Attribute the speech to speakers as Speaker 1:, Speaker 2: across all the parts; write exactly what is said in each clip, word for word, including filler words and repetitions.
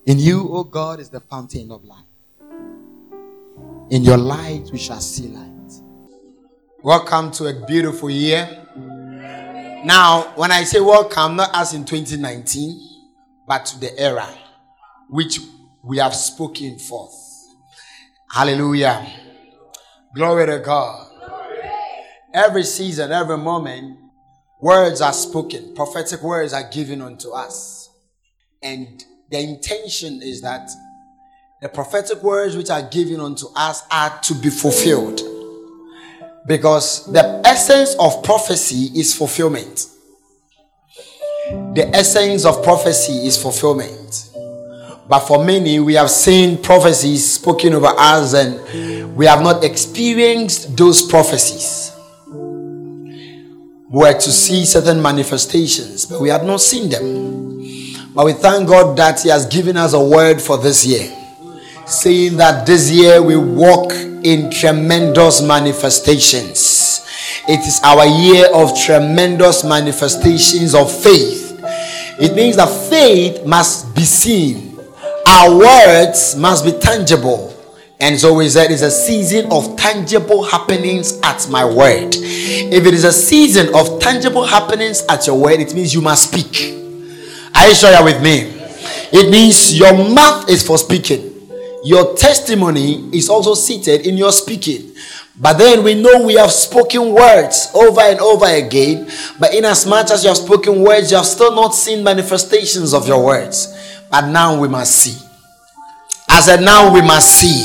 Speaker 1: In you, O God, is the fountain of life. In your light, we shall see light. Welcome to a beautiful year. Now, when I say welcome, not as in twenty nineteen, but to the era which we have spoken forth. Hallelujah. Glory to God. Every season, every moment, words are spoken. Prophetic words are given unto us. And the intention is that the prophetic words which are given unto us are to be fulfilled. Because the essence of prophecy is fulfillment. The essence of prophecy is fulfillment. But for many, we have seen prophecies spoken over us and we have not experienced those prophecies. We were to see certain manifestations, but we have not seen them. But we thank God that He has given us a word for this year, saying that this year we walk in tremendous manifestations. It is our year of tremendous manifestations of faith. It means that faith must be seen. Our words must be tangible. And so we said it's a season of tangible happenings at my word. If it is a season of tangible happenings at your word, it means you must speak. Are you sure you're with me? It means your mouth is for speaking. Your testimony is also seated in your speaking. But then we know we have spoken words over and over again. But in as much as you have spoken words, you have still not seen manifestations of your words. But now we must see. I said, now we must see.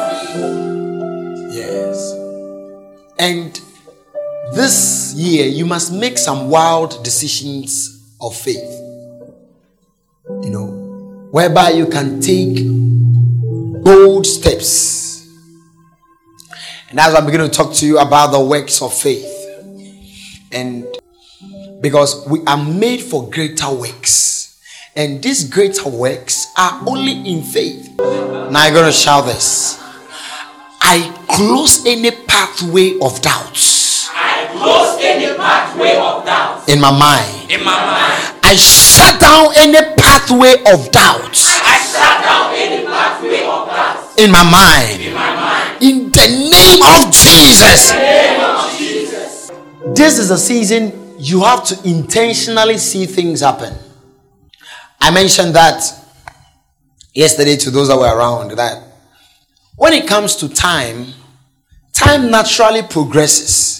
Speaker 1: Yes. And this year, you must make some wild decisions of faith. You know, whereby you can take bold steps. And as I'm beginning to talk to you about the works of faith. And because we are made for greater works. And these greater works are only in faith. Now you're going to shout this. I close any pathway of doubts.
Speaker 2: I close any pathway of doubts.
Speaker 1: In my mind.
Speaker 2: In my mind.
Speaker 1: I shut down any pathway of doubts.
Speaker 2: I shut down any pathway of doubts.
Speaker 1: In my mind.
Speaker 2: In my mind.
Speaker 1: In the name of Jesus.
Speaker 2: In the name of Jesus.
Speaker 1: This is a season you have to intentionally see things happen. I mentioned that yesterday to those that were around, that when it comes to time, time naturally progresses.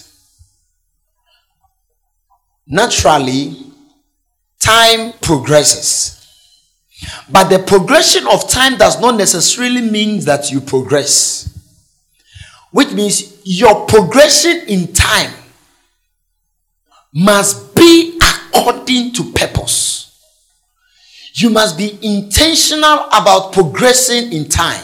Speaker 1: Naturally, time progresses. But the progression of time does not necessarily mean that you progress. Which means your progression in time must be according to purpose. You must be intentional about progressing in time.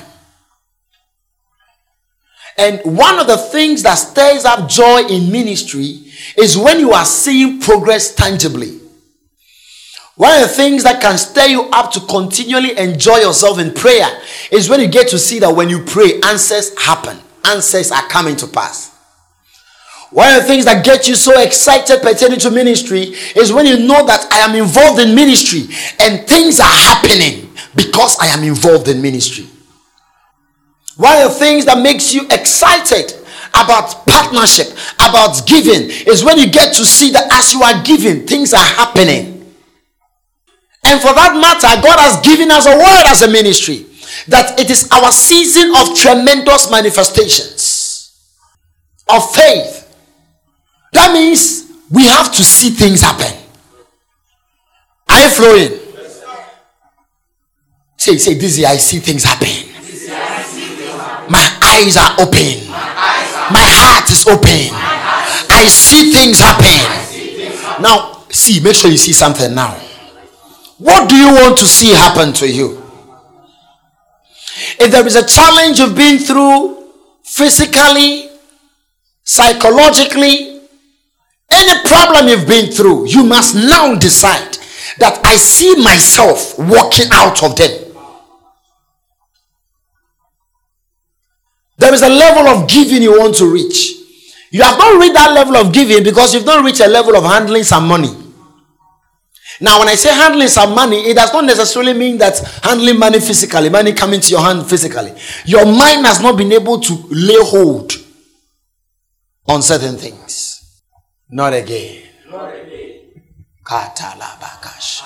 Speaker 1: And one of the things that stirs up joy in ministry is when you are seeing progress tangibly. One of the things that can stir you up to continually enjoy yourself in prayer is when you get to see that when you pray, answers happen. Answers are coming to pass. One of the things that get you so excited pertaining to ministry is when you know that I am involved in ministry and things are happening because I am involved in ministry. One of the things that makes you excited about partnership, about giving, is when you get to see that as you are giving, things are happening. And for that matter, God has given us a word as a ministry that it is our season of tremendous manifestations of faith. That means we have to see things happen. Are you flowing?
Speaker 2: Yes,
Speaker 1: say, say, this year I see things happen.
Speaker 2: This year I see things happen.
Speaker 1: My eyes are open.
Speaker 2: My eyes are
Speaker 1: My heart is open.
Speaker 2: My heart
Speaker 1: I see things happen.
Speaker 2: I see things happen.
Speaker 1: Now, see, make sure you see something now. What do you want to see happen to you? If there is a challenge you've been through physically, psychologically, any problem you've been through, you must now decide that I see myself walking out of them. There is a level of giving you want to reach. You have not reached that level of giving because you've not reached a level of handling some money. Now, when I say handling some money, it does not necessarily mean that handling money physically, money coming to your hand physically. Your mind has not been able to lay hold on certain things. Not again.
Speaker 2: Not again.
Speaker 1: Katalabakash.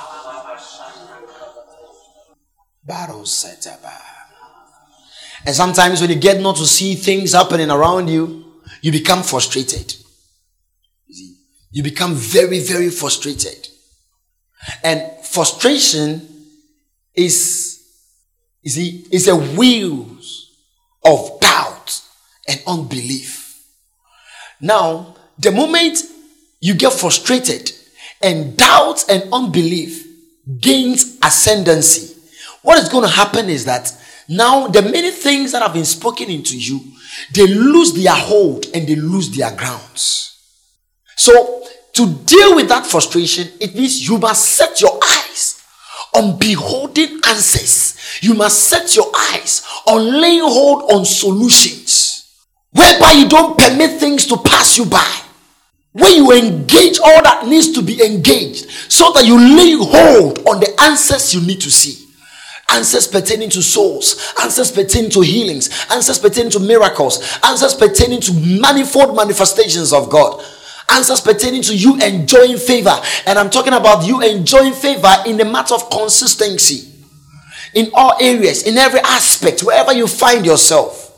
Speaker 1: Barosetaba. And sometimes when you get not to see things happening around you, you become frustrated. You see, you become very, very frustrated. And frustration is, you see, is a wheels of doubt and unbelief. Now, the moment you get frustrated and doubt and unbelief gains ascendancy, what is going to happen is that now the many things that have been spoken into you, they lose their hold and they lose their grounds. So, to deal with that frustration, it means you must set your eyes on beholding answers. You must set your eyes on laying hold on solutions, whereby you don't permit things to pass you by. When you engage all that needs to be engaged, so that you lay hold on the answers you need to see. Answers pertaining to souls, answers pertaining to healings, answers pertaining to miracles, answers pertaining to manifold manifestations of God. Answers pertaining to you enjoying favor. And I'm talking about you enjoying favor in the matter of consistency. In all areas, in every aspect, wherever you find yourself.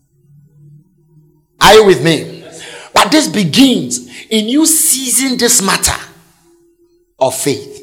Speaker 1: Are you with me? But this begins in you seizing this matter of faith.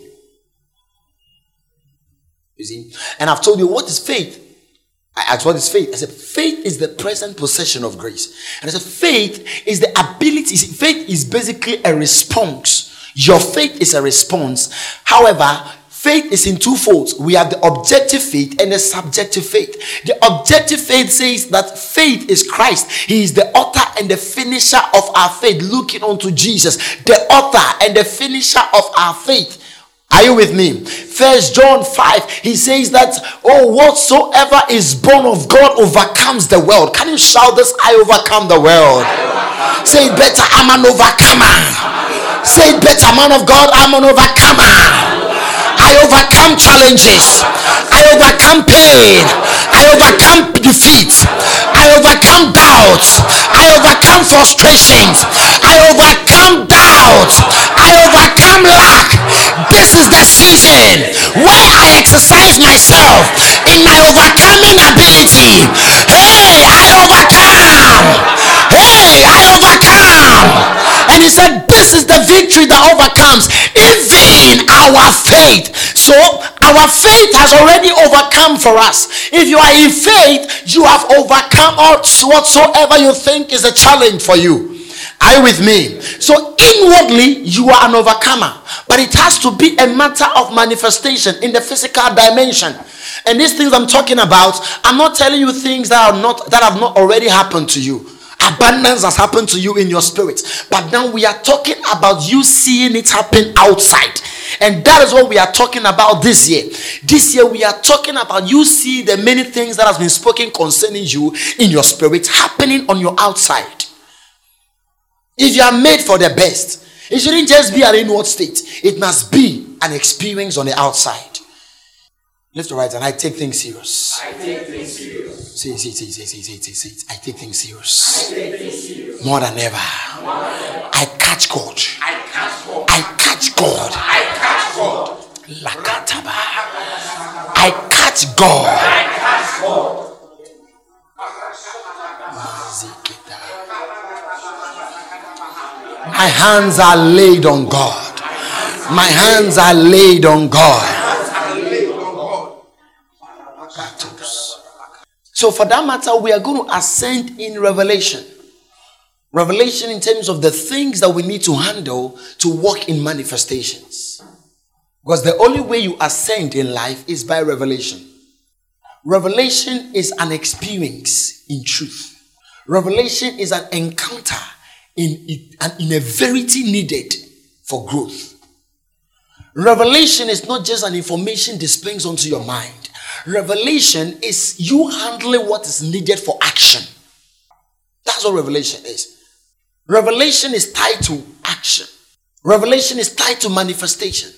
Speaker 1: You see? And I've told you, what is faith? I asked, what is faith? I said, faith is the present possession of grace. And I said, faith is the ability. See, faith is basically a response. Your faith is a response. However, faith is in two folds. We have the objective faith and the subjective faith. The objective faith says that faith is Christ. He is the author and the finisher of our faith. Looking unto Jesus, the author and the finisher of our faith. Are you with me? First John five, he says that, oh, whatsoever is born of God overcomes the world. Can you shout this? I overcome the world. Overcome. Say it better, I'm an overcomer. Say it better, man of God, I'm an overcomer. I overcome challenges. I overcome pain. I overcome defeat. I overcome doubts. I overcome frustrations. I overcome doubt. I overcome lack. This is the season where I exercise myself in my overcoming ability. Hey, I overcome. Hey, I overcome. And he said, this is the victory that overcomes even our faith. So our faith has already overcome for us. If you are in faith, you have overcome whatsoever you think is a challenge for you. Are you with me? So inwardly, you are an overcomer. But it has to be a matter of manifestation in the physical dimension. And these things I'm talking about, I'm not telling you things that are not that have not already happened to you. Abundance has happened to you in your spirit. But now we are talking about you seeing it happen outside. And that is what we are talking about this year. This year we are talking about you see the many things that has been spoken concerning you in your spirit happening on your outside. If you are made for the best, it shouldn't just be an inward state. It must be an experience on the outside. Lift your right hand. I take things serious.
Speaker 2: I take things serious.
Speaker 1: Say, say, say, say, say, say, say, say. I take things serious.
Speaker 2: I take things serious.
Speaker 1: More than ever.
Speaker 2: More than ever.
Speaker 1: I catch God.
Speaker 2: I catch God.
Speaker 1: I catch God.
Speaker 2: I catch God.
Speaker 1: Lakataba. I catch God.
Speaker 2: I catch God.
Speaker 1: My hands are laid on God. My hands are laid on God. So for that matter, we are going to ascend in revelation. Revelation in terms of the things that we need to handle to walk in manifestations. Because the only way you ascend in life is by revelation. Revelation is an experience in truth. Revelation is an encounter in, in a verity needed for growth. Revelation is not just an information displaying onto your mind. Revelation is you handling what is needed for action. That's what revelation is. Revelation is tied to action. Revelation is tied to manifestation.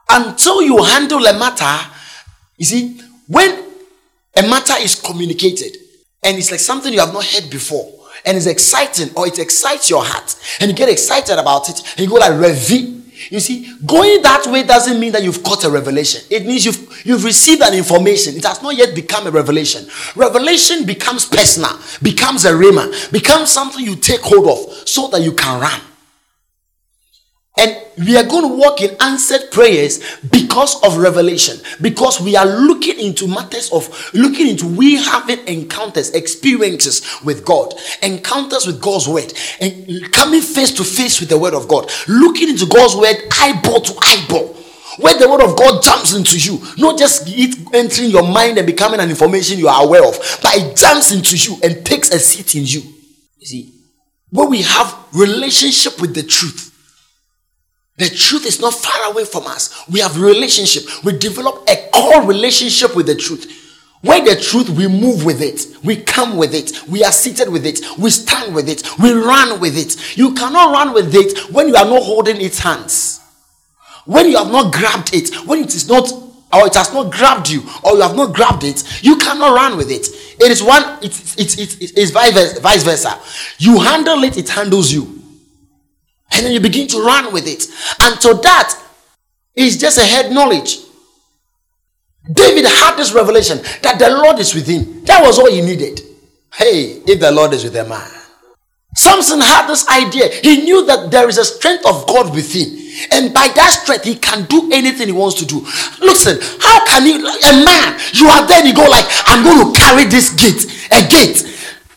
Speaker 1: Until you handle a matter, you see, when a matter is communicated and it's like something you have not heard before and it's exciting or it excites your heart and you get excited about it and you go like reveal. You see, going that way doesn't mean that you've caught a revelation. It means you've you've received an information. It has not yet become a revelation. Revelation becomes personal, becomes a rhema, becomes something you take hold of so that you can run. And we are going to walk in answered prayers because of revelation. Because we are looking into matters of, looking into we having encounters, experiences with God. Encounters with God's word. And coming face to face with the word of God. Looking into God's word eyeball to eyeball. Where the word of God jumps into you. Not just it entering your mind and becoming an information you are aware of. But it jumps into you and takes a seat in you. You see, when we have relationship with the truth, the truth is not far away from us. We have relationship. We develop a core relationship with the truth. Where the truth, we move with it. We come with it. We are seated with it. We stand with it. We run with it. You cannot run with it when you are not holding its hands. When you have not grabbed it. When it is not, or it has not grabbed you, or you have not grabbed it, you cannot run with it. It is one, it's, it's, it's, it's vice versa. You handle it, it handles you. And then you begin to run with it. Until that is just a head knowledge. David had this revelation that the Lord is with him. That was all he needed. Hey, if the Lord is with a man. Samson had this idea. He knew that there is a strength of God within. And by that strength, he can do anything he wants to do. Listen, how can you, a man, you are there, you go like, I'm going to carry this gate, a gate.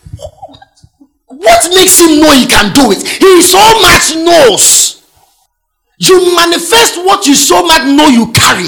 Speaker 1: What makes him know he can do it? He so much knows. You manifest what you so much know you carry.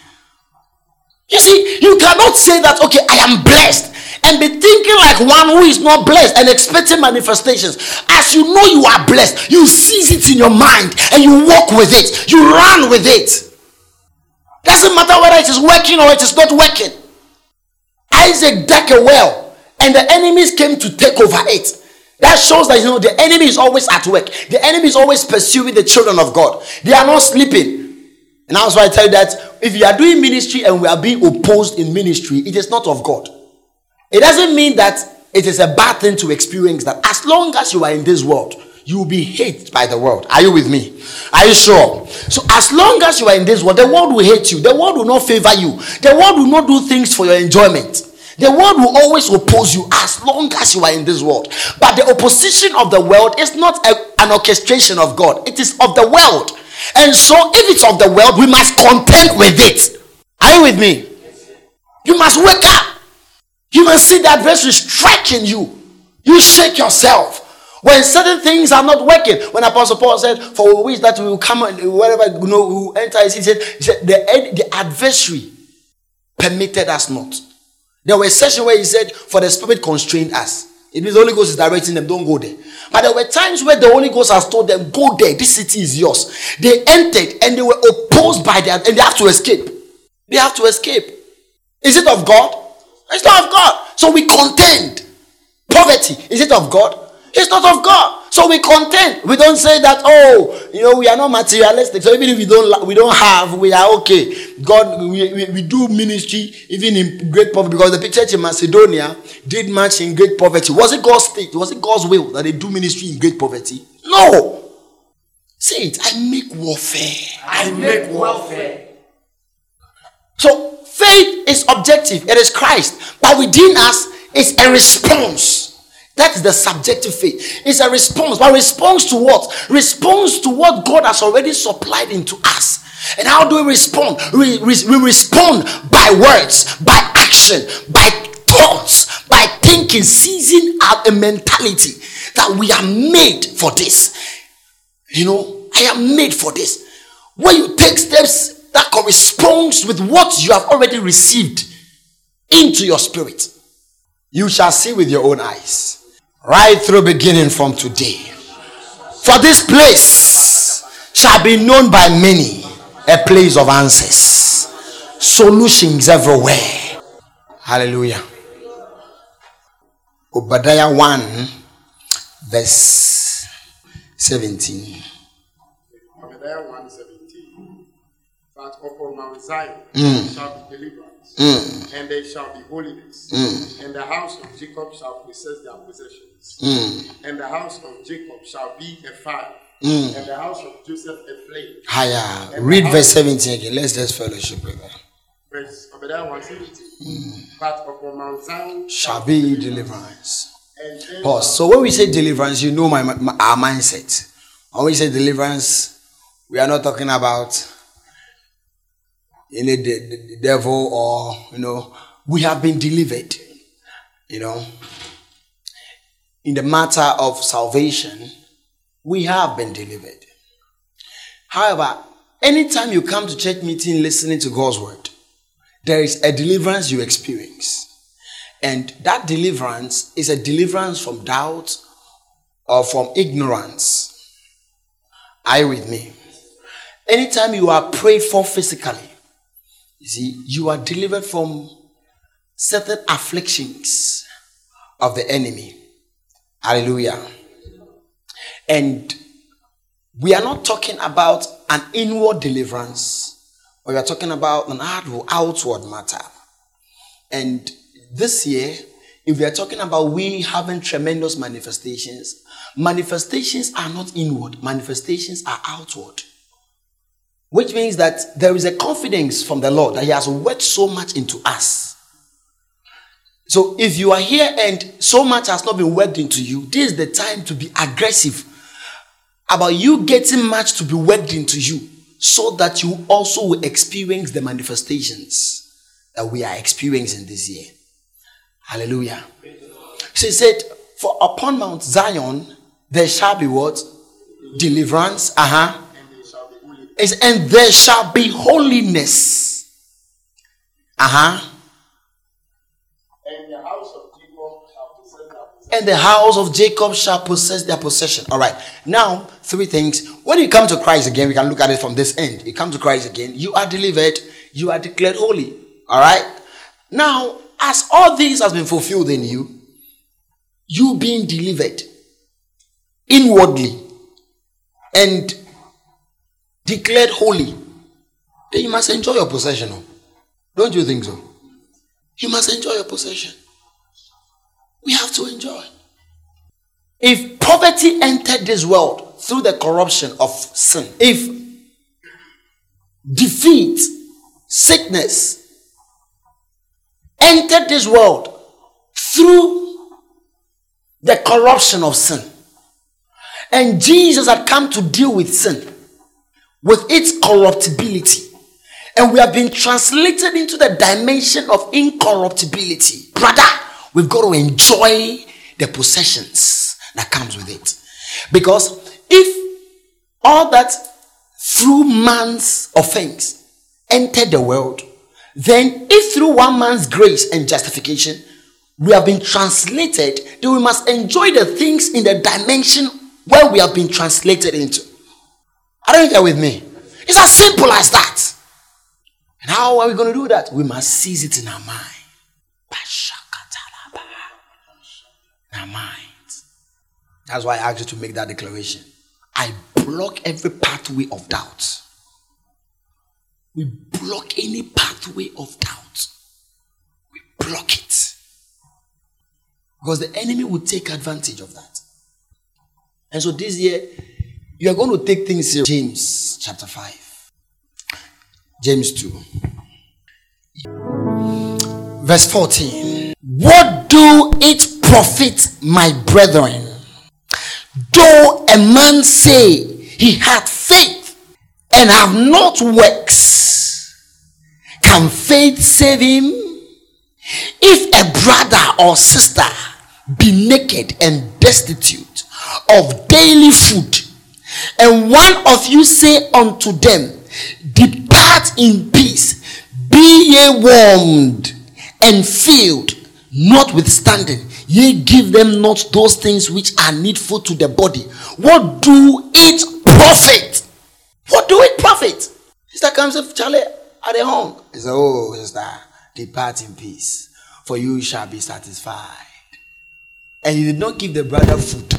Speaker 1: You see, you cannot say that, okay, I am blessed, and be thinking like one who is not blessed and expecting manifestations. As you know you are blessed, you seize it in your mind and you walk with it. You run with it. Doesn't matter whether it is working or it is not working. Isaac dug a well and the enemies came to take over it. That shows that, you know, the enemy is always at work. The enemy is always pursuing the children of God. They are not sleeping. And that's why I tell you that if you are doing ministry and we are being opposed in ministry, it is not of God. It doesn't mean that it is a bad thing to experience that. As long as you are in this world, you will be hated by the world. Are you with me? Are you sure? So as long as you are in this world, the world will hate you. The world will not favor you. The world will not do things for your enjoyment. The world will always oppose you as long as you are in this world. But the opposition of the world is not a, an orchestration of God. It is of the world. And so if it's of the world, we must contend with it. Are you with me? You must wake up. You must see the adversary striking you. You shake yourself. When certain things are not working. When Apostle Paul said, for we wish that we will come and wherever, you know, we will enter, he said, he said the, the adversary permitted us not. There was a session where he said, for the Spirit constrained us. It means the Holy Ghost is directing them, don't go there. But there were times where the Holy Ghost has told them, go there, this city is yours. They entered and they were opposed by that, and they have to escape. They have to escape. Is it of God? It's not of God. So we contend. Poverty, is it of God? It's not of God. So we contend. We don't say that, oh, you know, we are not materialistic. So even if we don't we don't have, we are okay. God, we, we, we do ministry even in great poverty, because the church in Macedonia did much in great poverty. Was it God's state? Was it God's will that they do ministry in great poverty? No. Say it. I make warfare.
Speaker 2: I make warfare.
Speaker 1: So faith is objective. It is Christ. But within us is a response. That's the subjective faith. It's a response. But response to what? Response to what God has already supplied into us. And how do we respond? We, we, we respond by words, by action, by thoughts, by thinking, seizing out a mentality that we are made for this. You know, I am made for this. When you take steps that corresponds with what you have already received into your spirit, you shall see with your own eyes. Right through beginning from today. For this place shall be known by many, a place of answers, solutions everywhere. Hallelujah. Obadiah one verse seventeen.
Speaker 3: Obadiah one seventeen.
Speaker 2: But upon Mount Zion
Speaker 1: Mm.
Speaker 2: shall be deliverance,
Speaker 1: Mm.
Speaker 2: and there shall be holiness,
Speaker 1: Mm.
Speaker 2: and the house of Jacob shall possess their possessions,
Speaker 1: Mm.
Speaker 2: and the house of Jacob shall be a fire,
Speaker 1: Mm.
Speaker 2: and the house of Joseph a flame.
Speaker 1: Higher.
Speaker 2: And
Speaker 1: Read
Speaker 2: the
Speaker 1: verse
Speaker 2: house-
Speaker 1: seventeen again. Let's just fellowship with that.
Speaker 2: Verse Obadiah one seventy. But upon Mount Zion
Speaker 1: Shall be deliverance.
Speaker 2: and there
Speaker 1: Pause.
Speaker 2: shall-
Speaker 1: So when we say deliverance, you know my, my our mindset. When we say deliverance, we are not talking about any the, the, the devil or you know. We have been delivered. You know, in the matter of salvation, we have been delivered. However, anytime you come to church meeting listening to God's word, there is a deliverance you experience. And that deliverance is a deliverance from doubt or from ignorance. Are you with me? Anytime you are prayed for physically, you see, you are delivered from certain afflictions of the enemy. Hallelujah. And we are not talking about an inward deliverance, but we are talking about an outward matter. And this year, if we are talking about we having tremendous manifestations, manifestations are not inward, manifestations are outward. Which means that there is a confidence from the Lord that He has worked so much into us. So if you are here and so much has not been worked into you, this is the time to be aggressive about you getting much to be worked into you, so that you also will experience the manifestations that we are experiencing this year. Hallelujah. So He said, for upon Mount Zion there shall be what? Deliverance. Uh-huh.
Speaker 2: and there shall be holiness.
Speaker 1: It's, and there shall be holiness. Uh-huh.
Speaker 2: And the house of Jacob shall possess their possessions.
Speaker 1: And the house of Jacob shall possess their possession. All right. Now, three things. When you come to Christ again, we can look at it from this end. You come to Christ again, you are delivered, you are declared holy. All right. Now, as all this has been fulfilled in you, you being delivered inwardly and declared holy, then you must enjoy your possession. Don't you think so? You must enjoy your possession. We have to enjoy. If poverty entered this world through the corruption of sin, if defeat, sickness entered this world through the corruption of sin, and Jesus had come to deal with sin, with its corruptibility, and we have been translated into the dimension of incorruptibility, brother, we've got to enjoy the possessions that comes with it. Because if all that through man's offense entered the world, then if through one man's grace and justification we have been translated, then we must enjoy the things in the dimension where we have been translated into. I don't think you're with me. It's as simple as that. And how are we going to do that? We must seize it in our mind. In our minds. That's why I asked you to make that declaration. I block every pathway of doubt. We block any pathway of doubt. We block it. Because the enemy will take advantage of that. And so this year, you are going to take things serious. James chapter five. James two. Verse fourteen. What do it profit, my brethren, though a man say he hath faith and have not works? Can faith save him? If a brother or sister be naked and destitute of daily food, and one of you say unto them, depart in peace, be ye warmed and filled, notwithstanding ye give them not those things which are needful to the body, what do it profit? What do it profit? Sister comes up, Charlie, at the home. He says, oh, sister, depart in peace, for you shall be satisfied. And you did not give the brother food.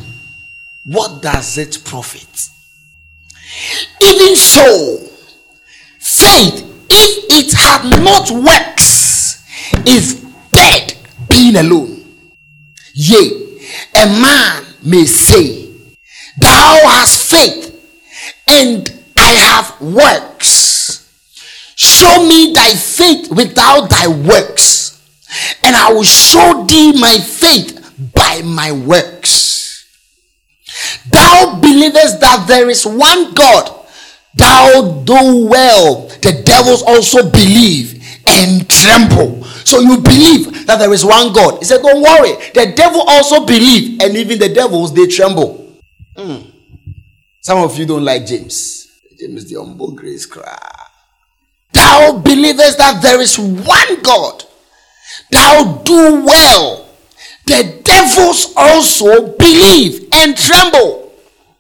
Speaker 1: What does it profit? Even so, faith, if it had not works, is dead, being alone. Yea, a man may say, thou hast faith, and I have works. Show me thy faith without thy works, and I will show thee my faith by my works. Thou believest that there is one God, thou do well. The devils also believe and tremble. So you believe that there is one God. He said, don't worry. The devil also believe, and even the devils, they tremble. Mm. Some of you don't like James. James, the humble grace cry. Thou believest that there is one God. Thou do well. The devils also believe and tremble.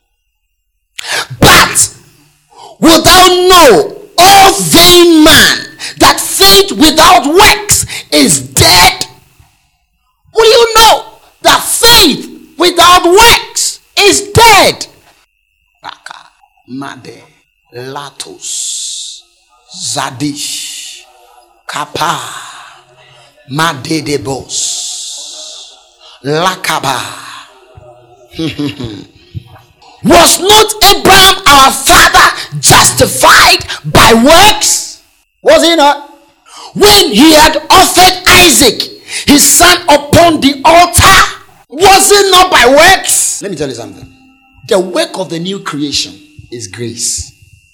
Speaker 1: But wilt thou know, O vain man, that faith without works is dead? Will you know that faith without works is dead? Raka, Made, Latos, Zadish, Kappa, Madedebos, Lakaba. Was not Abraham our father justified by works? Was he not? When he had offered Isaac, his son, upon the altar, was it not by works? Let me tell you something. The work of the new creation is grace.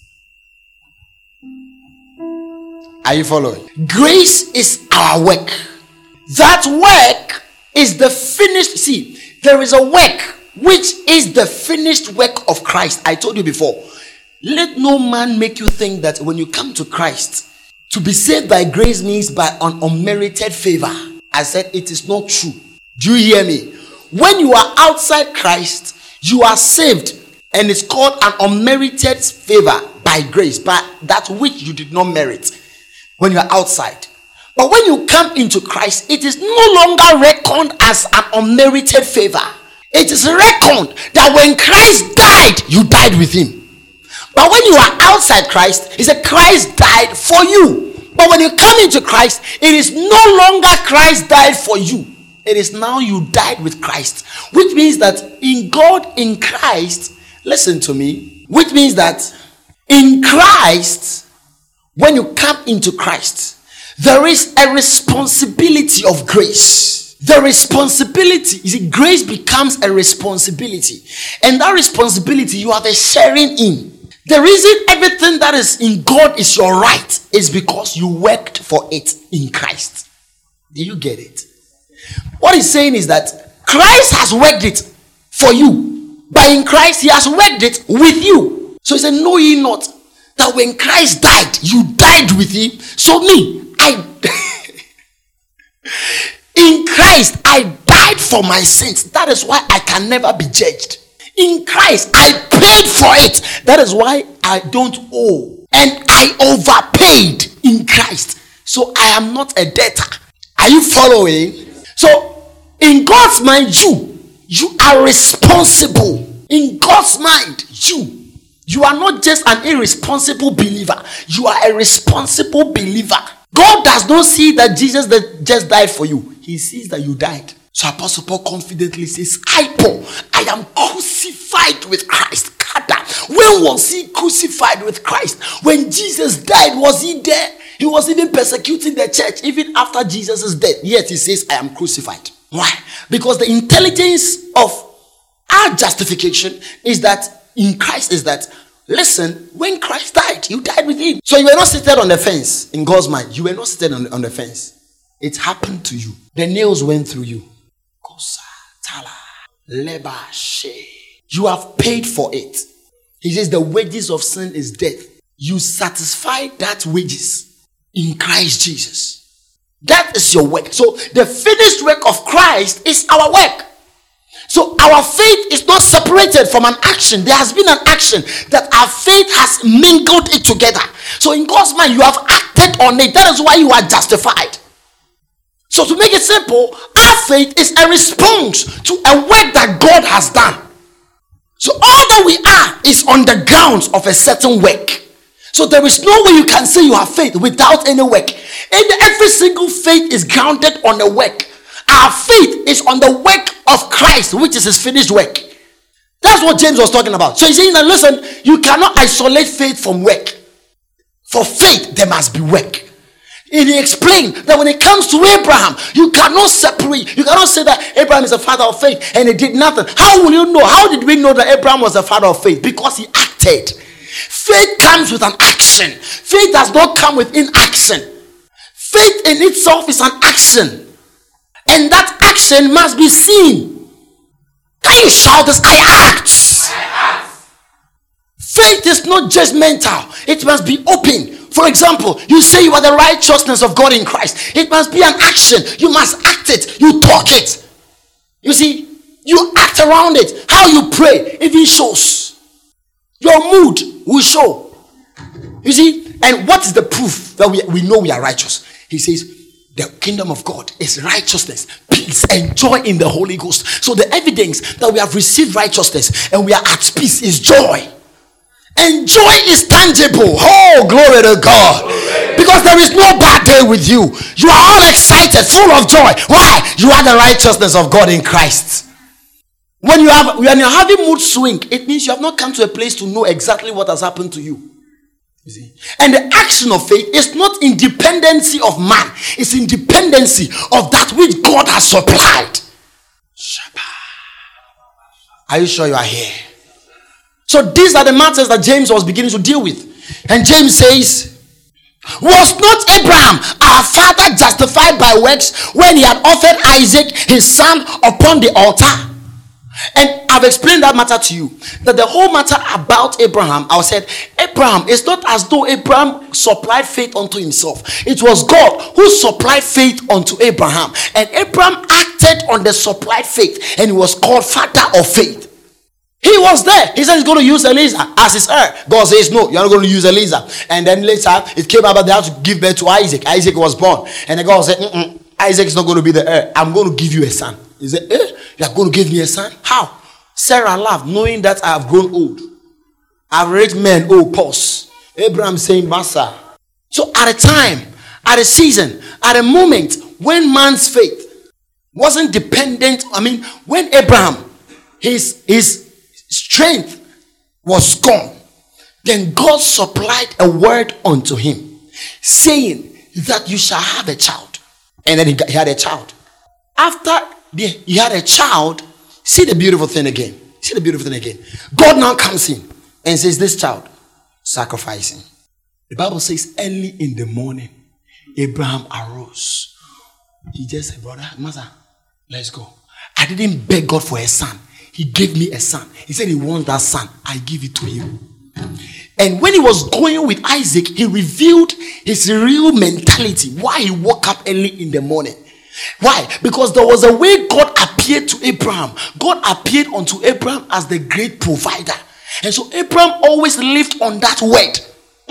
Speaker 1: Are you following? Grace is our work. That work is the finished. See, there is a work which is the finished work of Christ. I told you before. Let no man make you think that when you come to Christ, to be saved by grace means by an unmerited favor. I said it is not true. Do you hear me? When you are outside Christ, you are saved, and it's called an unmerited favor by grace, by that which you did not merit when you are outside. But when you come into Christ, it is no longer reckoned as an unmerited favor. It is reckoned that when Christ died, you died with him. But when you are outside Christ, he said Christ died for you. But when you come into Christ, it is no longer Christ died for you. It is now you died with Christ. Which means that in God, in Christ, listen to me. Which means that in Christ, when you come into Christ, there is a responsibility of grace. The responsibility, you see, grace becomes a responsibility. And that responsibility, you have a sharing in. The reason everything that is in God is your right is because you worked for it in Christ. Do you get it? What he's saying is that Christ has worked it for you. But in Christ, he has worked it with you. So he said, know ye not that when Christ died, you died with him? So me, I in Christ, I died for my sins. That is why I can never be judged. In Christ, I paid for it. That is why I don't owe. And I overpaid in Christ. So I am not a debtor. Are you following? So in God's mind, you, you are responsible. In God's mind, you, you are not just an irresponsible believer. You are a responsible believer. God does not see that Jesus that just died for you. He sees that you died. So Apostle Paul confidently says, I, Paul, I am crucified with Christ. When was he crucified with Christ? When Jesus died, was he there? He was even persecuting the church even after Jesus' death. Yet he says, I am crucified. Why? Because the intelligence of our justification is that in Christ is that, listen, when Christ died, you died with him. So you were not seated on the fence in God's mind. You were not seated on the, on the fence. It happened to you. The nails went through you. You have paid for it. He says the wages of sin is death. You satisfy that wages in Christ Jesus. That is your work. So the finished work of Christ is our work. So our faith is not separated from an action. There has been an action that our faith has mingled it together. So in God's mind, you have acted on it. That is why you are justified. So to make it simple, our faith is a response to a work that God has done. So all that we are is on the grounds of a certain work. So there is no way you can say you have faith without any work. And every single faith is grounded on the work. Our faith is on the work of Christ, which is his finished work. That's what James was talking about. So he's saying that, listen, you cannot isolate faith from work. For faith, there must be work. And he explained that when it comes to Abraham, you cannot separate. You cannot say that Abraham is a father of faith and he did nothing. How will you know? How did we know that Abraham was a father of faith? Because he acted. Faith comes with an action. Faith does not come with inaction. Faith in itself is an action. And that action must be seen. Can you shout this? I act. I act. Faith is not judgmental. It must be open. For example, you say you are the righteousness of God in Christ. It must be an action. You must act it. You talk it. You see, you act around it. How you pray even shows. Your mood will show. You see, and what is the proof that we, we know we are righteous? He says, the kingdom of God is righteousness, peace, and joy in the Holy Ghost. So the evidence that we have received righteousness and we are at peace is joy. And joy is tangible. Oh, glory to God. Because there is no bad day with you. You are all excited, full of joy. Why? You are the righteousness of God in Christ. When you have when you're having mood swing, it means you have not come to a place to know exactly what has happened to you. You see? And the action of faith is not independency of man. It's independency of that which God has supplied. Are you sure you are here? So these are the matters that James was beginning to deal with. And James says, was not Abraham our father justified by works when he had offered Isaac his son upon the altar? And I've explained that matter to you. That the whole matter about Abraham, I said, Abraham, it's not as though Abraham supplied faith unto himself. It was God who supplied faith unto Abraham. And Abraham acted on the supplied faith. And he was called father of faith. He was there. He said he's going to use Eliezer as his heir. God says, no, you're not going to use Eliezer. And then later, it came about they had to give birth to Isaac. Isaac was born. And the God said, Mm-mm, Isaac is not going to be the heir. I'm going to give you a son. He said, eh, you're going to give me a son? How? Sarah laughed, knowing that I have grown old. I've reached men, oh, pause. Abraham saying, Master. So at a time, at a season, at a moment when man's faith wasn't dependent, I mean, when Abraham, his, his strength was gone, then God supplied a word unto him, saying that you shall have a child. And then he, got, he had a child. After the, he had a child, see the beautiful thing again. See the beautiful thing again. God now comes in and says, this child, sacrifice him. The Bible says, early in the morning, Abraham arose. He just said, brother, mother, let's go. I didn't beg God for a son. He gave me a son. He said he wants that son. I give it to him. And when he was going with Isaac, he revealed his real mentality. Why he woke up early in the morning. Why? Because there was a way God appeared to Abraham. God appeared unto Abraham as the great provider. And so Abraham always lived on that word.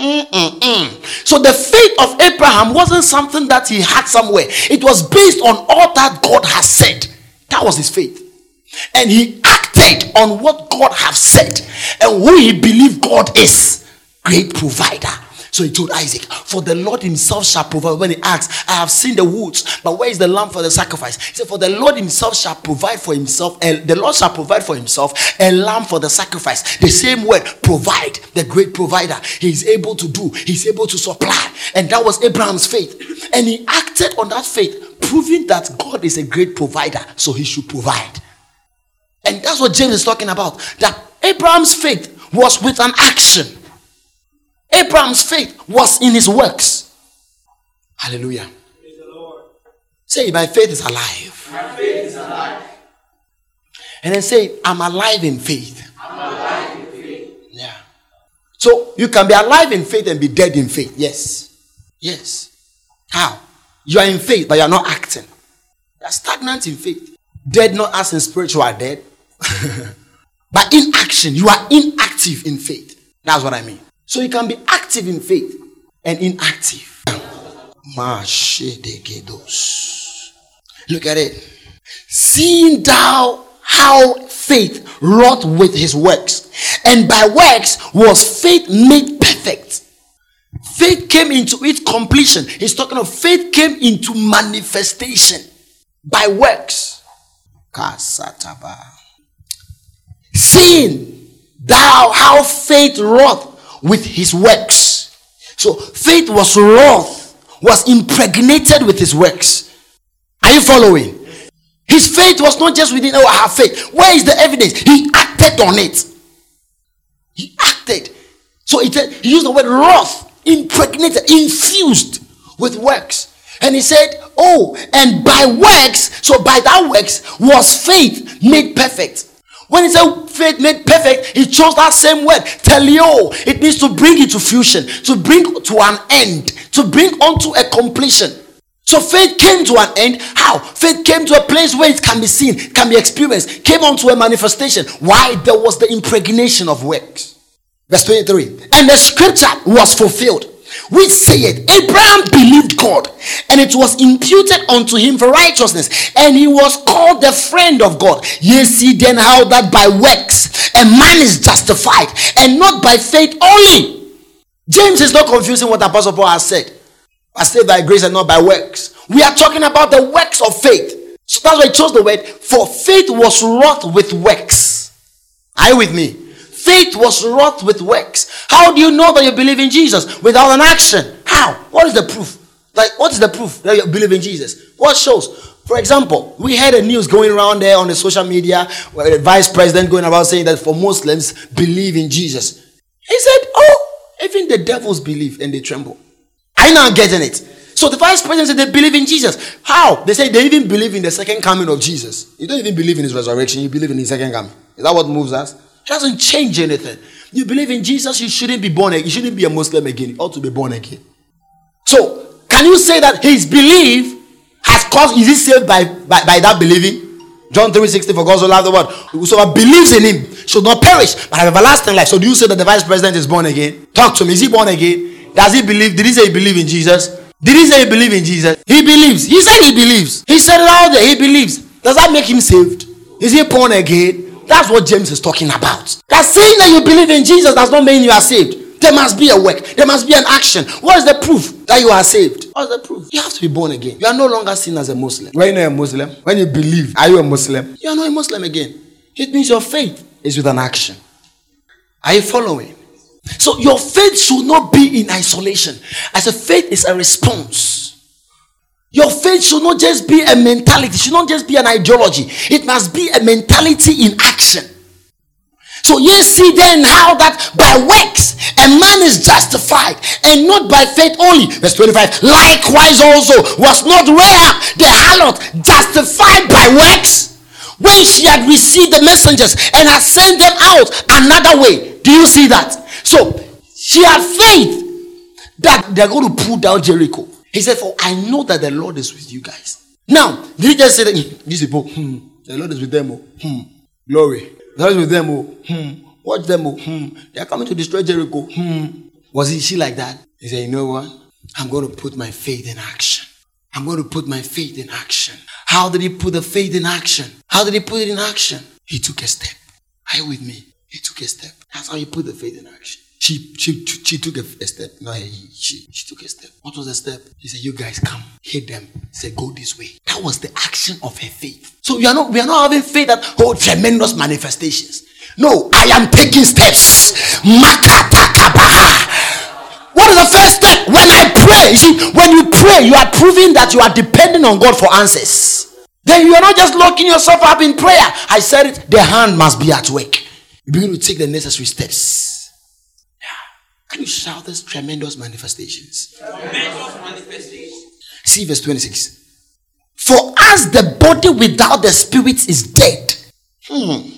Speaker 1: Mm-mm-mm. So the faith of Abraham wasn't something that he had somewhere. It was based on all that God has said. That was his faith. And he acted on what God has said and who he believed God is. Great provider. So he told Isaac, for the Lord himself shall provide. When he asked, I have seen the woods, but where is the lamb for the sacrifice? He said, for the Lord himself shall provide for himself, and the Lord shall provide for himself a lamb for the sacrifice. The same word, provide, the great provider. He is able to do, he's able to supply. And that was Abraham's faith. And he acted on that faith, proving that God is a great provider, so he should provide. And that's what James is talking about. That Abraham's faith was with an action. Abraham's faith was in his works. Hallelujah.
Speaker 2: Praise the Lord.
Speaker 1: Say, my faith is alive.
Speaker 2: My faith is alive.
Speaker 1: And then say, I'm alive in faith.
Speaker 2: I'm alive in faith.
Speaker 1: Yeah. So you can be alive in faith and be dead in faith. Yes. Yes. How? You are in faith, but you are not acting. You are stagnant in faith. Dead not as in spiritual dead. But in action, you are inactive in faith. That's what I mean. So you can be active in faith and inactive. Look at it. Seeing thou how faith wrought with his works, and by works was faith made perfect. faith came into its completion. He's talking of faith came into manifestation by works. Kasataba. Seeing thou how faith wrought with his works. So faith was wrought, was impregnated with his works. Are you following? His faith was not just within, oh, I have faith. Where is the evidence? He acted on it. He acted. So it, he used the word wrought, impregnated, infused with works. And he said, oh, and by works, so by that works was faith made perfect. When he said faith made perfect, he chose that same word, teleo. It means to bring it to fusion, to bring to an end, to bring onto a completion. So faith came to an end. How? Faith came to a place where it can be seen, can be experienced, came onto a manifestation. Why? There was the impregnation of works. Verse twenty-three. And the scripture was fulfilled, which saith, Abraham believed God, and it was imputed unto him for righteousness, and he was called the friend of God. Ye see then how that by works a man is justified, and not by faith only. James is not confusing what Apostle Paul has said. I say by grace and not by works. We are talking about the works of faith. So that's why I chose the word, for faith was wrought with works. Are you with me? Faith was wrought with works. How do you know that you believe in Jesus? Without an action. How? What is the proof? Like, what is the proof that you believe in Jesus? What shows? For example, we had a news going around there on the social media where the vice president going about saying that for Muslims believe in Jesus. He said, oh, even the devils believe and they tremble. Are you not getting it? So the vice president said they believe in Jesus. How? They say they even believe in the second coming of Jesus. You don't even believe in his resurrection. You believe in his second coming. Is that what moves us? It doesn't change anything. You believe in Jesus, you shouldn't be born again. You shouldn't be a Muslim again. You ought to be born again. So, can you say that his belief has caused, is he saved by, by, by that believing? John three sixty, for God so loved the world, whosoever believes in him should not perish, but have everlasting life. So do you say that the vice president is born again? Talk to me. Is he born again? Does he believe? Did he say he believe in Jesus? Did he say he believe in Jesus? He believes. He said he believes. He said it out there. He believes. Does that make him saved? Is he born again? That's what James is talking about. That saying that you believe in Jesus does not mean you are saved. There must be a work. There must be an action. What is the proof that you are saved? What is the proof? You have to be born again. You are no longer seen as a Muslim. When you are a Muslim, when you believe, are you a Muslim? You are not a Muslim again. It means your faith is with an action. Are you following? So your faith should not be in isolation. As a faith is a response. Your faith should not just be a mentality. It should not just be an ideology. It must be a mentality in action. So ye see then how that by works a man is justified, and not by faith only. Verse twenty-five. Likewise also was not Rahab the harlot justified by works, when she had received the messengers and had sent them out another way? Do you see that? So she had faith that they're going to pull down Jericho. He said, for I know that the Lord is with you guys. Now, did he just say that these people, hmm, the Lord is with them, oh, hmm, glory. The Lord is with them, oh, hmm, watch them, oh, hmm, they are coming to destroy Jericho, hmm. Was he, she like that? He said, you know what? I'm going to put my faith in action. I'm going to put my faith in action. How did he put the faith in action? How did he put it in action? He took a step. Are you with me? He took a step. That's how you put the faith in action. She, she, she took a, a step. No, he, she, she took a step. What was the step? He said, you guys come, hit them. He said, go this way. That was the action of her faith. So we are not, we are not having faith that, oh, tremendous manifestations. No, I am taking steps. Makatakabaha. What is the first step? When I pray, you see, when you pray, you are proving that you are depending on God for answers. Then you are not just locking yourself up in prayer. I said it, the hand must be at work. You begin to take the necessary steps. Can you shout this? Tremendous manifestations. Tremendous manifestations. See verse twenty-six. For as the body without the spirit is dead, hmm,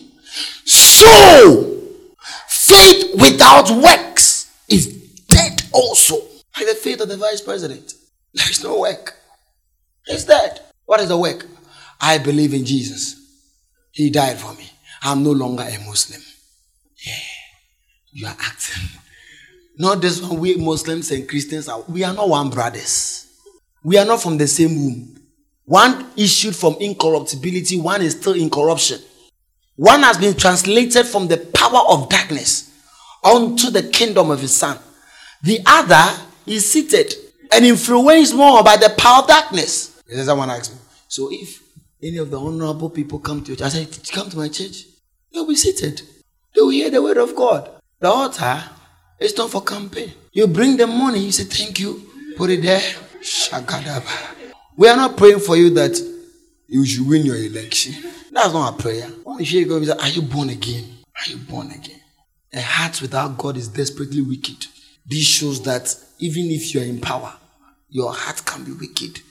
Speaker 1: so faith without works is dead also. Like the faith of the vice president. There is no work. It's dead. What is the work? I believe in Jesus. He died for me. I'm no longer a Muslim. Yeah. You are acting. Not this one, we Muslims and Christians are, we are not one brothers. We are not from the same womb. One issued from incorruptibility, one is still in corruption. One has been translated from the power of darkness unto the kingdom of his son. The other He's seated and influenced more by the power of darkness. Someone asked me, so if any of the honorable people come to church, I said, come to my church, they'll be seated. They will hear the word of God. The altar is not for campaign. You bring the money, you say, thank you, put it there. Shagadaba. We are not praying for you that you should win your election. That's not a prayer. When you hear God, are you born again? Are you born again? A heart without God is desperately wicked. This shows that even if you are in power, your heart can be wicked.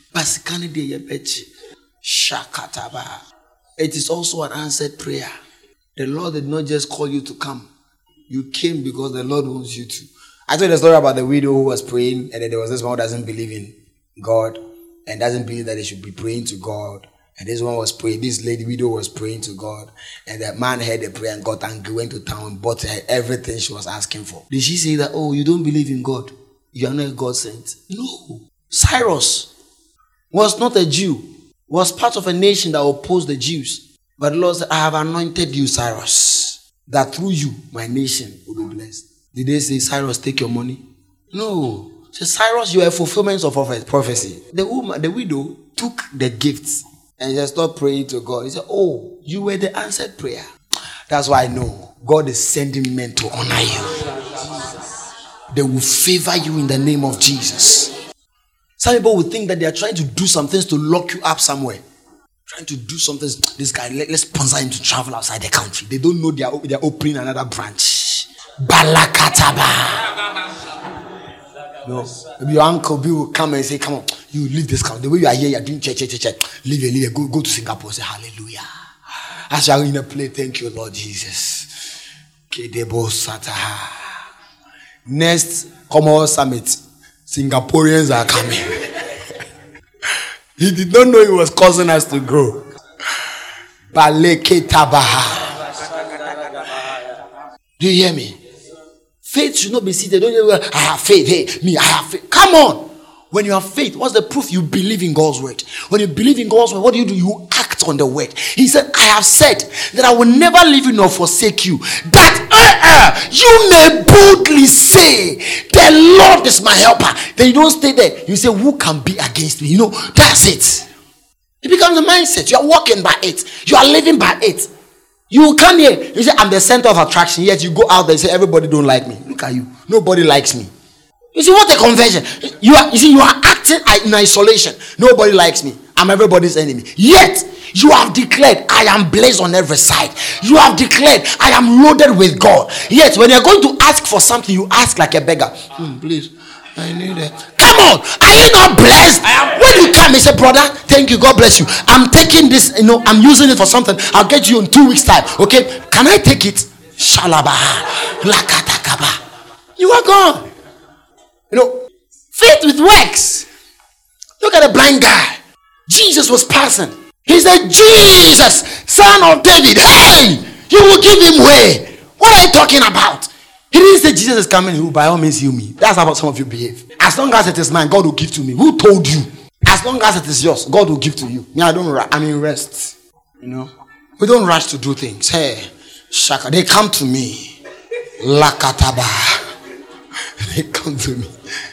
Speaker 1: It is also an answered prayer. The Lord did not just call you to come. You came because the Lord wants you to. I told the story about the widow who was praying, and then there was this one who doesn't believe in God and doesn't believe that they should be praying to God. And this one was praying, this lady widow was praying to God. And the man heard the prayer and got angry, went to town, bought her everything she was asking for. Did she say that, oh, you don't believe in God? You are not God sent? No. Cyrus was not a Jew, was part of a nation that opposed the Jews. But the Lord said, I have anointed you, Cyrus, that through you, my nation will be blessed. Did they say, Cyrus, take your money? No. Say, Cyrus, you are a fulfillment of prophecy. The woman, the widow, took the gifts and just stopped praying to God. He said, oh, you were the answered prayer. That's why I know God is sending men to honor you. They will favor you in the name of Jesus. Some people will think that they are trying to do some things to lock you up somewhere. Trying to do something. This guy, let, let's sponsor him to travel outside the country. They don't know they are, they are opening another branch. Balakataba. No. Maybe your uncle Bill will come and say, come on, you leave this country. The way you are here, you are doing church, church, church. Leave it, leave it. Go, go to Singapore. Say hallelujah. As you are in a play, thank you, Lord Jesus. Kedebo Sataha. Next Commonwealth Summit, Singaporeans are coming. He did not know he was causing us to grow. Baleke Tabaha. Do you hear me? Faith should not be seated. Don't you, I have faith. Hey, me, I have faith. Come on. When you have faith, what's the proof? You believe in God's word. When you believe in God's word, what do you do? You act on the word. He said, I have said that I will never leave you nor forsake you. That uh, uh, you may boldly say, the Lord is my helper. Then you don't stay there. You say, who can be against me? You know, that's it. It becomes a mindset. You are walking by it. You are living by it. You come here, you say, I'm the center of attraction. Yet you go out there and say, everybody don't like me. Look at you. Nobody likes me. You see, what a conversion. You are, you see, you are acting in isolation. Nobody likes me. I'm everybody's enemy. Yet, you have declared, I am blessed on every side. You have declared, I am loaded with God. Yet, when you're going to ask for something, you ask like a beggar. Hmm, please, I need it. Come on, are you not blessed? When you come, you say, brother, thank you, God bless you. I'm taking this, you know, I'm using it for something. I'll get you in two weeks' time. Okay, can I take it? Shalabaha, lakatakaba. You are gone. You know, faith with works. Look at the blind guy. Jesus was passing. He said, Jesus, son of David, hey, you will give him way. What are you talking about? He didn't say Jesus is coming, who by all means heal me. That's how some of you behave. As long as it is mine, God will give to me. Who told you? As long as it is yours, God will give to you. Me, I don't rush. I'm in rest. You know, we don't rush to do things. Hey, Shaka, they come to me. Lakataba. They come to me.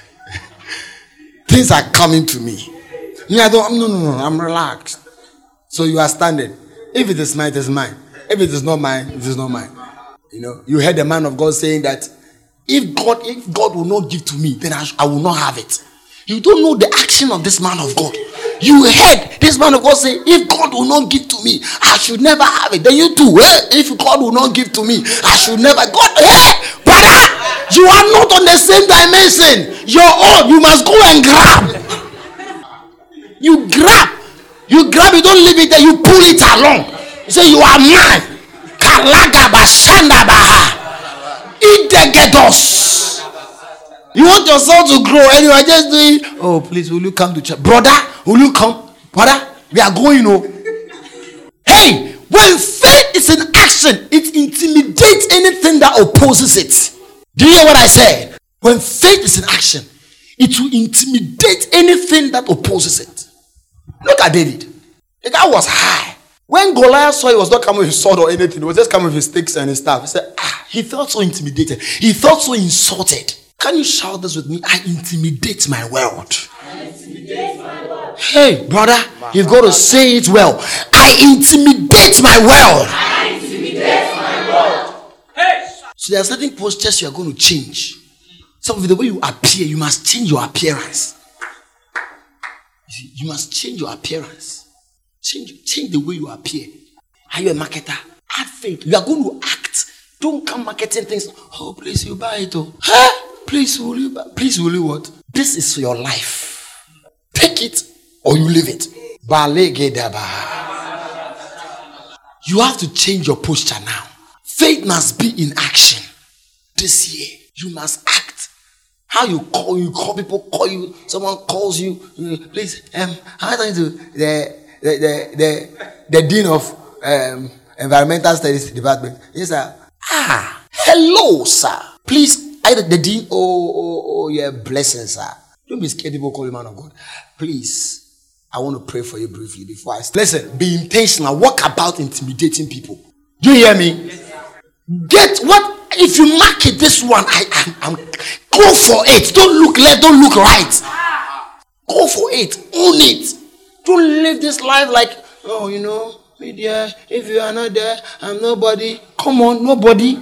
Speaker 1: Things are coming to me. Me, I don't, no, no, no, I'm relaxed. So you are standing. If it is mine, it is mine. If it is not mine, it is not mine. You know, you heard the man of God saying that if God, if God will not give to me, then I, I will not have it. You don't know the action of this man of God. You heard this man of God say, if God will not give to me, I should never have it. Then you too, hey, if God will not give to me, I should never. God, hey, brother, you are not on the same dimension. You're old. You must go and grab. You grab. You grab, you don't leave it there, you pull it along. You say, you are mine. You want your soul to grow and you are just doing, oh, please, will you come to church? Brother, will you come? Brother, we are going, oh. Hey, when faith is in action, it intimidates anything that opposes it. Do you hear what I said? When faith is in action, it will intimidate anything that opposes it. Look at David. The guy was high. When Goliath saw he was not coming with his sword or anything, he was just coming with his sticks and his staff. He said, ah, he felt so intimidated. He felt so insulted. Can you shout this with me? I intimidate my world.
Speaker 2: I intimidate my world.
Speaker 1: Hey, brother, you've got to say it well. I intimidate my world.
Speaker 2: I intimidate my world. Hey.
Speaker 1: So there are certain postures you are going to change. Some of the way you appear, you must change your appearance. You see, you must change your appearance. Change, change the way you appear. Are you a marketer? Have faith. You are going to act. Don't come marketing things. Oh, please, you buy it. Oh, huh? Please, will you buy? Please, will you what? This is your life. Take it or you leave it. You have to change your posture now. Faith must be in action. This year, you must act. How you call, you call people, call you, someone calls you, please, um, how are you to the the the the, the dean of um, environmental studies department? Yes, sir. Ah, hello, sir. Please, either the dean. Oh, oh, oh, yeah, blessings, sir. Don't be scared. People call you man of God. Please, I want to pray for you briefly before I start. Listen, be intentional. Walk about intimidating people. Do you hear me? Get what? If you mark it this one, I, I I'm go for it. Don't look left. Don't look right. Go for it. Own it. Don't live this life like, oh, you know, media. If you are not there, I'm nobody. Come on, nobody.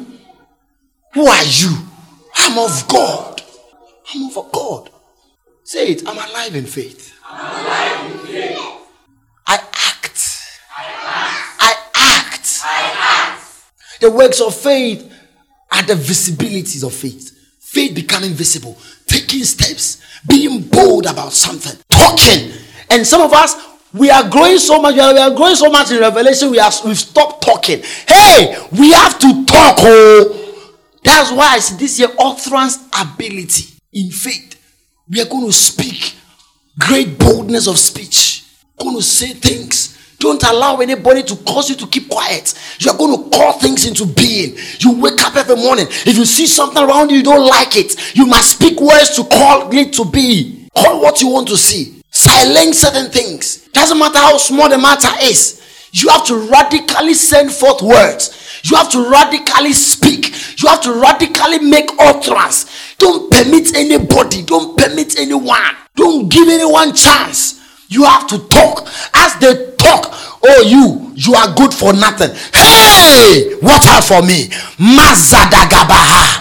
Speaker 1: Who are you? I'm of God. I'm of God. Say it. I'm alive in faith.
Speaker 2: I'm alive in faith.
Speaker 1: I act.
Speaker 2: I act.
Speaker 1: I act.
Speaker 2: I act.
Speaker 1: The works of faith are the visibilities of faith. Faith becoming visible, taking steps, being bold about something, talking. And some of us, we are growing so much. We are, we are growing so much in Revelation. We are we've stopped talking. Hey, we have to talk. Oh, that's why I see this year utterance ability in faith. We are going to speak. Great boldness of speech. Going to say things. Don't allow anybody to cause you to keep quiet. You are going to call things into being. You wake up every morning. If you see something around you, you don't like it. You must speak words to call it to be. Call what you want to see. Silence certain things. Doesn't matter how small the matter is. You have to radically send forth words. You have to radically speak. You have to radically make utterance. Don't permit anybody. Don't permit anyone. Don't give anyone chance. You have to talk. As they talk, oh, you, you are good for nothing. Hey, watch out for me. Mazadagabaha.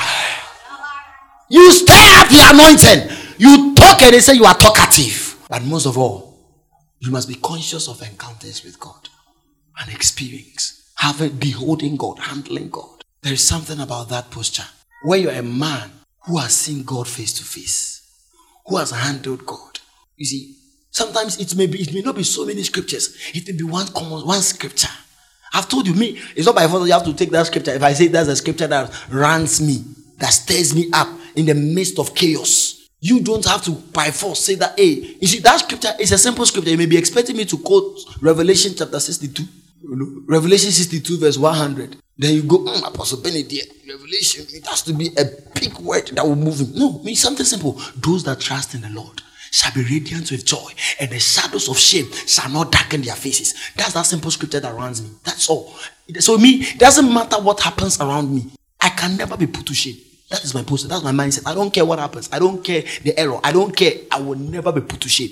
Speaker 1: You stir up the anointing. You talk and they say you are talkative. But most of all, you must be conscious of encounters with God and experience. Having, beholding God, handling God. There is something about that posture. Where you're a man who has seen God face to face. Who has handled God. You see, sometimes it may be, it may not be so many scriptures. It may be one common, one scripture. I've told you, me, it's not by force you have to take that scripture. If I say that's a scripture that runs me, that stirs me up in the midst of chaos. You don't have to by force say that, hey, you see, that scripture is a simple scripture. You may be expecting me to quote Revelation chapter sixty-two. Revelation sixty-two verse one hundred. Then you go, mm, Apostle Benedict, Revelation, it has to be a big word that will move him. No, it means something simple. Those that trust in the Lord shall be radiant with joy, and the shadows of shame shall not darken their faces. That's that simple scripture that runs me. That's all. So me, it doesn't matter what happens around me. I can never be put to shame. That is my posture. That's my mindset. I don't care what happens. I don't care the error. I don't care. I will never be put to shame.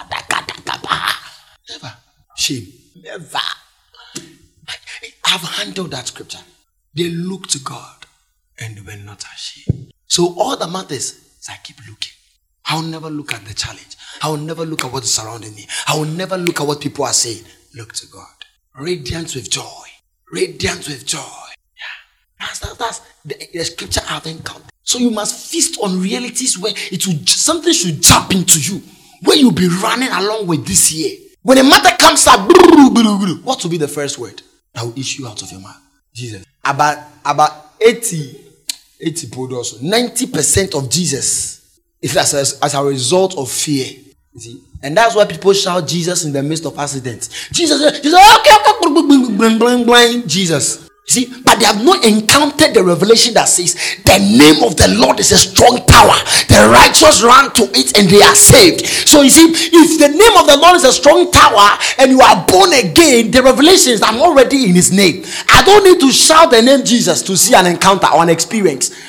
Speaker 1: Never. Shame. Never. I've handled that scripture. They look to God and they were not ashamed. So all that matters is I keep looking. I will never look at the challenge. I will never look at what is surrounding me. I will never look at what people are saying. Look to God. Radiant with joy. Radiant with joy. Yeah. That's, that's, that's the, the scripture I've encountered. So you must feast on realities where it will, something should jump into you. Where you'll be running along with this year. When a matter comes up, what will be the first word that will issue out of your mouth? Jesus. About, about eighty, eighty also, ninety percent of Jesus is as a, as a result of fear. You see? And that's why people shout Jesus in the midst of accidents. Jesus, Jesus, okay, okay, bling, bling, bling, Jesus. You see, but they have not encountered the revelation that says the name of the Lord is a strong tower. The righteous run to it and they are saved. So you see, if the name of the Lord is a strong tower and you are born again, the revelation is I'm already in his name. I don't need to shout the name Jesus to see an encounter or an experience.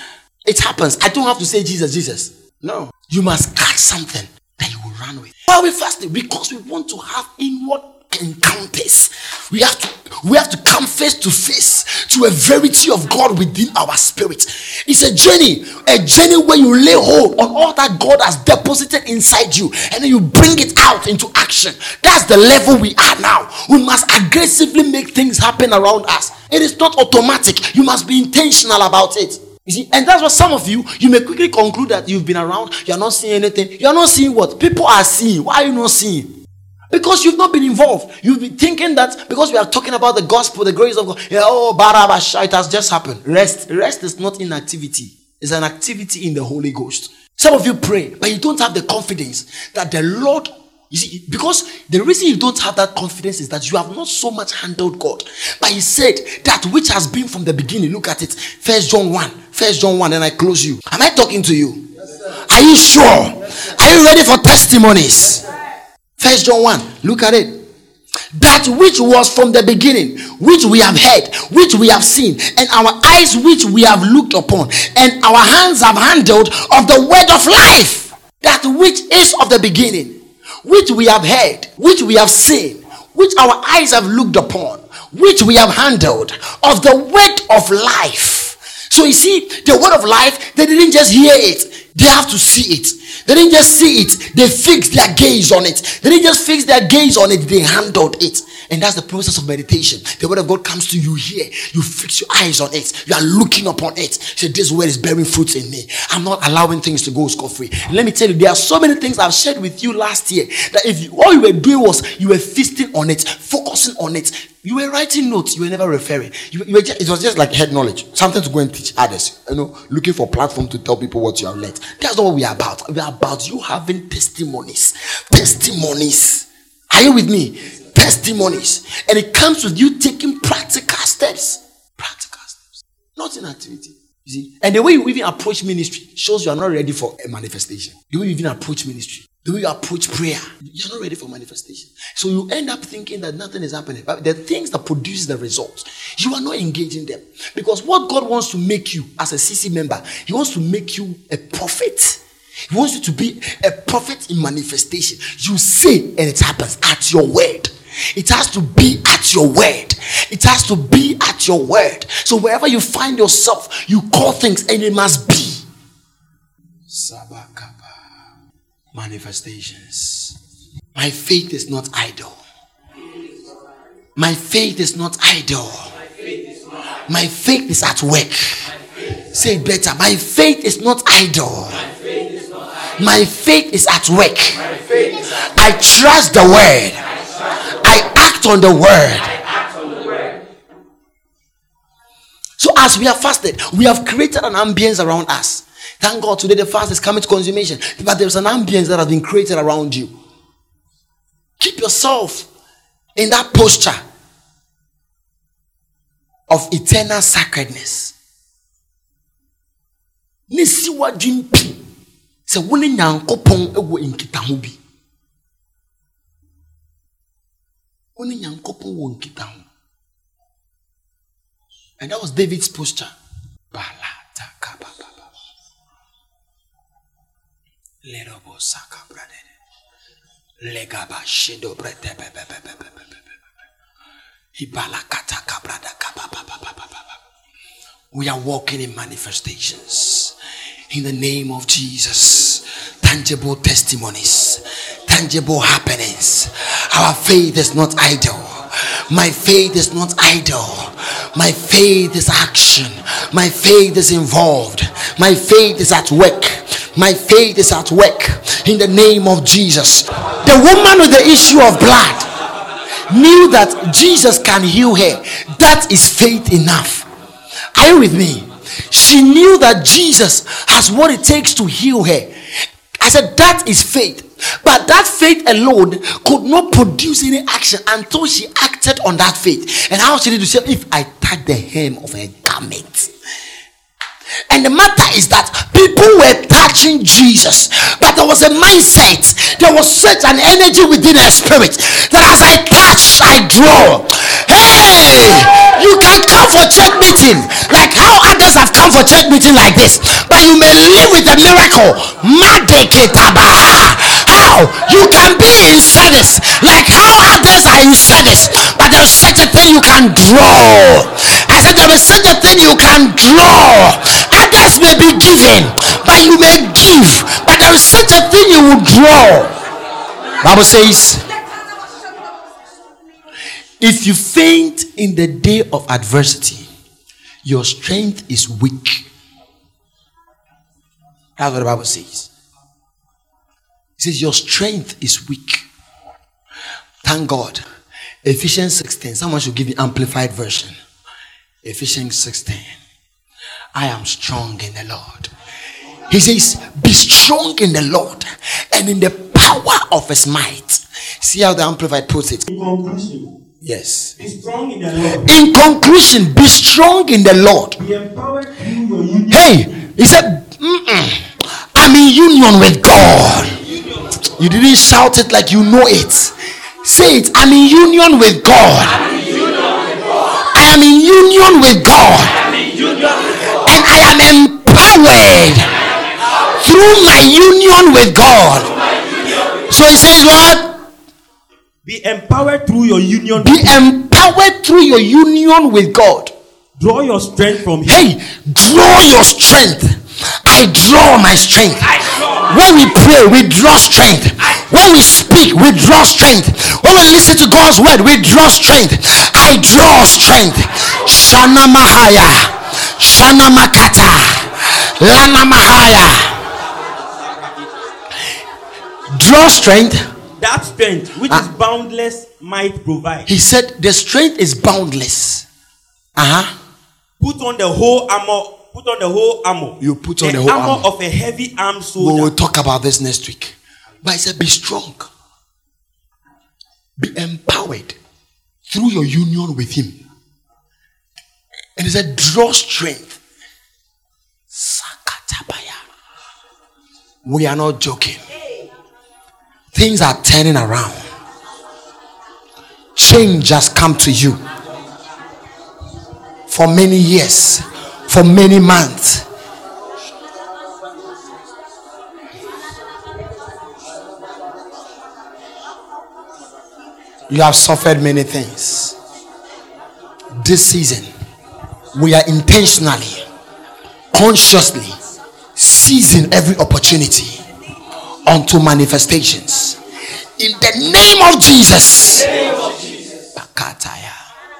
Speaker 1: It happens. I don't have to say Jesus, Jesus. No. You must catch something that you will run with. Why are we fasting? Because we want to have inward encounters. We have to we have to come face to face to a verity of God within our spirit. It's a journey, a journey where you lay hold on all that God has deposited inside you, and then you bring it out into action. That's the level we are now. We must aggressively make things happen around us. It is not automatic. You must be intentional about it. You see, and that's what some of you, you may quickly conclude that you've been around, you're not seeing anything. You're not seeing what people are seeing. Why are you not seeing? Because you've not been involved. You've been thinking that because we are talking about the gospel, the grace of God, yeah, oh, barabasha, it has just happened. Rest. Rest is not inactivity. It's an activity in the Holy Ghost. Some of you pray, but you don't have the confidence that the Lord, you see, because the reason you don't have that confidence is that you have not so much handled God. But he said that which has been from the beginning. Look at it. First John one. First John one, and I close you. Am I talking to you? Yes, sir. Are you sure? Yes, are you ready for testimonies? First John one, look at it. That which was from the beginning, which we have heard, which we have seen, and our eyes which we have looked upon, and our hands have handled of the word of life. That which is of the beginning, which we have heard, which we have seen, which our eyes have looked upon, which we have handled of the word of life. So you see, the word of life, they didn't just hear it, they have to see it. They didn't just see it, they fixed their gaze on it. They didn't just fix their gaze on it, they handled it. And that's the process of meditation. The word of God comes to you here. You fix your eyes on it. You are looking upon it. Say, this word is bearing fruits in me. I'm not allowing things to go scot-free. Let me tell you, there are so many things I've shared with you last year that if you, all you were doing was you were feasting on it, focusing on it. You were writing notes, you were never referring. You, you were just, it was just like head knowledge, something to go and teach others. You know, looking for a platform to tell people what you have learned. That's not what we are about. We are about you having testimonies. Testimonies. Are you with me? Testimonies. And it comes with you taking practical steps. Practical steps. Not in activity. You see? And the way you even approach ministry shows you are not ready for a manifestation. The way you even approach ministry. The way you approach prayer, you're not ready for manifestation. So you end up thinking that nothing is happening. But the things that produce the results, you are not engaging them. Because what God wants to make you as a C C member, He wants to make you a prophet. He wants you to be a prophet in manifestation. You say and it happens at your word. It has to be at your word. It has to be at your word. So wherever you find yourself, you call things and it must be. Sabakaba. Manifestations. My faith is not idle. My faith is not idle. My faith is at work. Say it better. My faith is not idle. My faith is at work. I trust the word. I act on the word. So as we have fasted, we have created an ambience around us. Thank God today the fast is coming to consummation. But there's an ambience that has been created around you. Keep yourself in that posture of eternal sacredness. Nisiwa jimpi. Se wone nyankopon ewo nkita ho bi. Wone nyankopon wo nkita ho. And that was David's posture. Balata kaba. Lerobo saka brade. Legaba shindo brete be be be be be be be. Ibala kata kabrada kaba ba ba ba ba ba. We are walking in manifestations. In the name of Jesus. Tangible testimonies. Tangible happenings. Our faith is not idle. My faith is not idle. My faith is action. My faith is involved. My faith is at work. My faith is at work in the name of Jesus. The woman with the issue of blood knew that Jesus can heal her. That is faith enough. Are you with me? She knew that Jesus has what it takes to heal her. I said that is faith. But that faith alone could not produce any action until she acted on that faith. And how she did to say, if I touch the hem of her garment. And the matter is that people were touching Jesus, but there was a mindset, there was such an energy within her spirit that as I touch, I draw. Hey, you can come for church meeting like how others have come for for church meeting like this, but you may live with a miracle. How? You can be in service like how others are in service, but there is such a thing you can draw. I said there is such a thing you can draw. Others may be giving, but you may give, but there is such a thing you will draw. Bible says, if you faint in the day of adversity, your strength is weak. That's what the Bible says. It says your strength is weak. Thank God. Ephesians sixteen. Someone should give the amplified version. Ephesians sixteen. I am strong in the Lord. He says, be strong in the Lord and in the power of his might. See how the amplified puts it.
Speaker 3: In conclusion.
Speaker 1: Yes.
Speaker 3: Be strong in the Lord.
Speaker 1: In conclusion, be strong in the Lord.
Speaker 3: Be empowered through your union.
Speaker 1: Hey, he said, Mm-mm. I'm in union with God. You didn't shout it like you know it. Say it. I'm in union with God. I am in union with God. And I am empowered through my union with God. So he says what?
Speaker 3: Be empowered through your union.
Speaker 1: Be empowered through your union with God.
Speaker 3: Draw your strength from him.
Speaker 1: Hey, draw your strength. I draw my strength. When we pray, we draw strength. When we speak, we draw strength. When we listen to God's word, we draw strength. I draw strength. Shana Mahaya. Shana Makata. Lana Mahaya. Draw strength.
Speaker 3: That strength which ah. is boundless might provide.
Speaker 1: He said the strength is boundless. Uh-huh.
Speaker 3: Put on the whole armor. Put on the whole armor.
Speaker 1: You put on
Speaker 3: the,
Speaker 1: the whole
Speaker 3: armor,
Speaker 1: armor
Speaker 3: of a heavy armed soldier.
Speaker 1: We will talk about this next week. But he said, be strong. Be empowered through your union with him. And he said, draw strength. Sakatabaya. We are not joking. Things are turning around. Change has come to you. For many years, for many months. You have suffered many things. This season, we are intentionally, consciously seizing every opportunity unto manifestations. In the name of Jesus. Bakataya.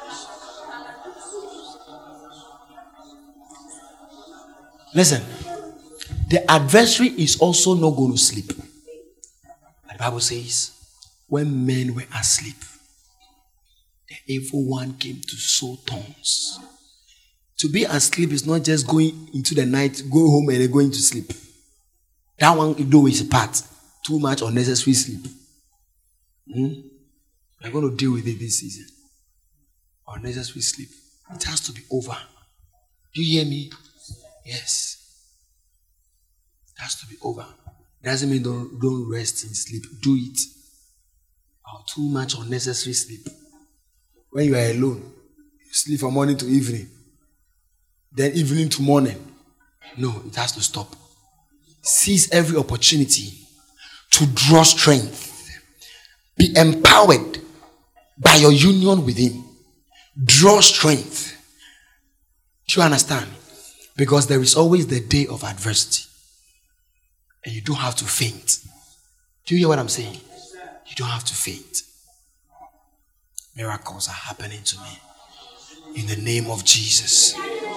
Speaker 1: Listen, the adversary is also not going to sleep. The Bible says, when men were asleep, the evil one came to sow thorns. To be asleep is not just going into the night, go home and then going to sleep. That one, though, is part. Too much unnecessary sleep. Hmm? We're going to deal with it this season. Unnecessary sleep. It has to be over. Do you hear me? Yes. It has to be over. Doesn't mean don't, don't rest in sleep. Do it. Oh, too much unnecessary sleep. When you are alone, you sleep from morning to evening. Then evening to morning. No, it has to stop. Seize every opportunity to draw strength. Be empowered by your union with him. Draw strength. Do you understand? Because there is always the day of adversity. And you don't have to faint. Do you hear what I'm saying? You don't have to faint. Miracles are happening to me. In the name of Jesus.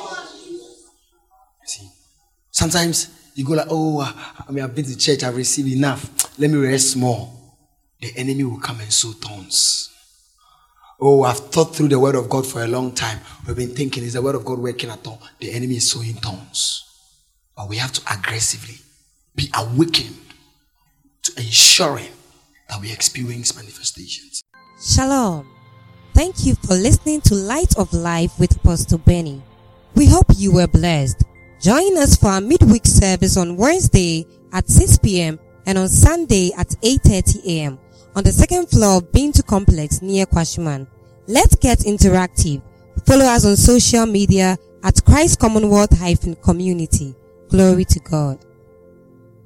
Speaker 1: See? Sometimes you go like, oh, I mean, I've been to church, I've received enough. Let me rest more. The enemy will come and sow thorns. Oh, I've thought through the word of God for a long time. We've been thinking, is the word of God working at all? The enemy is sowing thorns. But we have to aggressively be awakened to ensuring that we experience manifestations.
Speaker 4: Shalom. Thank you for listening to Light of Life with Pastor Benny. We hope you were blessed. Join us for our midweek service on Wednesday at six p.m. and on Sunday at eight thirty a.m. on the second floor of Bintu Complex near Kwashman. Let's get interactive. Follow us on social media at Christ Commonwealth hyphen Community. Glory to God.